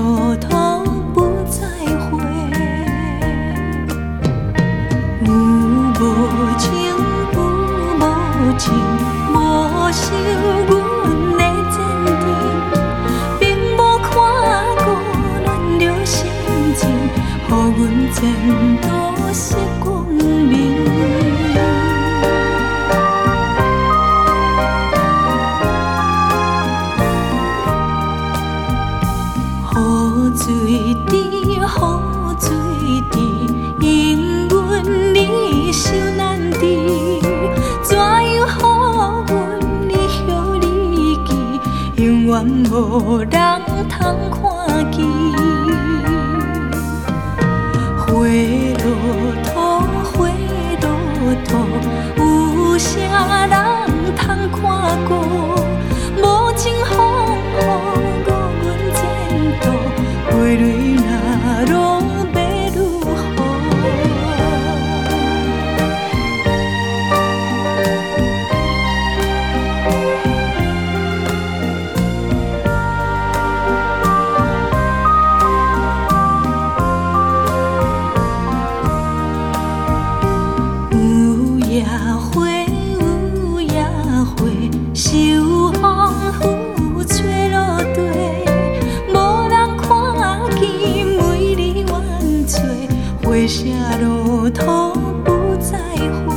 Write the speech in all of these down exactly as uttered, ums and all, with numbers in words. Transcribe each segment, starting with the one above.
路途不再回。有无情，有无情，无受阮的坚定，并无看过咱着心情，予阮前途是光明。雨水滴，雨水滴，因阮你受难治，怎样予阮你晓离记，永远无人通看见。花落土，花落土，有啥人通看过？无情风雨误阮前途，花蕊若落要如何？有野花，有野花，受风雨吹落地，无人看见美丽万岁，花谢落土不再回。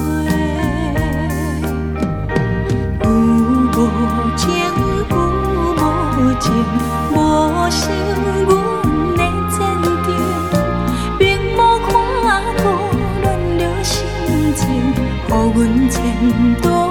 有无情，有无情，无受阮的坚定，并无看过咱着心情，予阮前途。